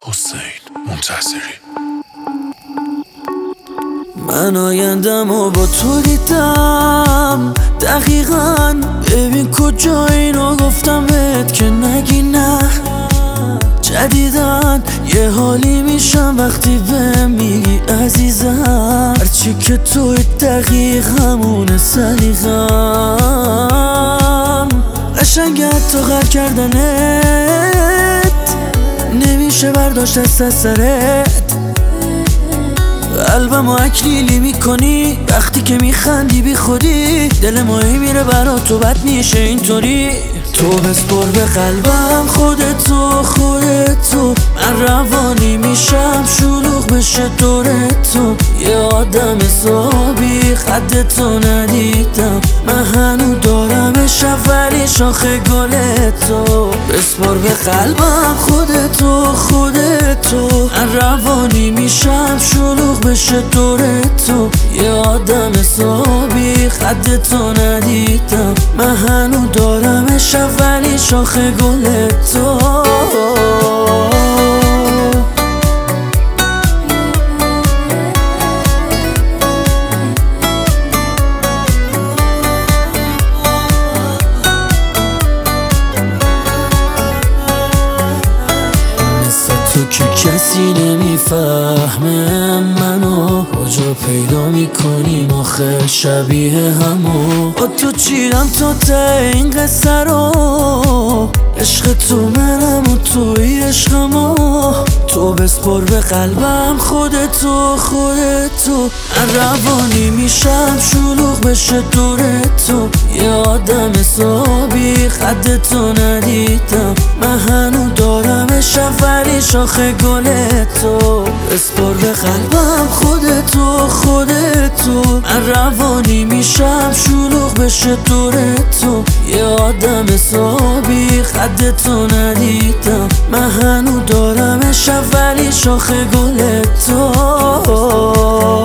حسین منتصری. من آیندم و با تو دیدم دقیقاً، ببین کجا اینو گفتم بهت که نگی نه. جدیدن یه حالی میشم وقتی بهم میگی عزیزم، هرچی که توی دقیق همونه سلیقم. قشنگه حتی غر کردنت نمیشه برداشت از سرت. قلبمو اکلیلی میکنی وقتی که میخندی بی خودی، دل ماهی میره برا تو بد میشه اینطوری. تو بسپر به قلبم خودتو، من روانی میشم شلوغ بشه دور تو. یه آدم حسابی خدتو ندیدم، من هنو دارمش ولی شاخ گل تو. بسپر به قلبم خودتو، من روانی میشم شلوغ بشه دور تو. یه آدم حسابی خدتو ندیدم، من هنو دارمش ولی شاخ گل تو. تو که کسی نمیفهمه منو، کجا پیدا میکنیم آخه شبیه همو. با تو چیرم تا ته این قصه رو، عشق تو منم و توی عشقمو. تو بسپر به قلبم خودتو، من روانی میشم شلوغ بشه دور تو. یه آدم حسابی خدتو ندیدم، من هنو دارمش ولی شاخ گل تو. بسپر به قلبم خودتو، من روانی میشم شلوغ بشه دور تو. یه آدم حسابی خدتو ندیدم، من هنو دارمش ولی شاخ گل تو.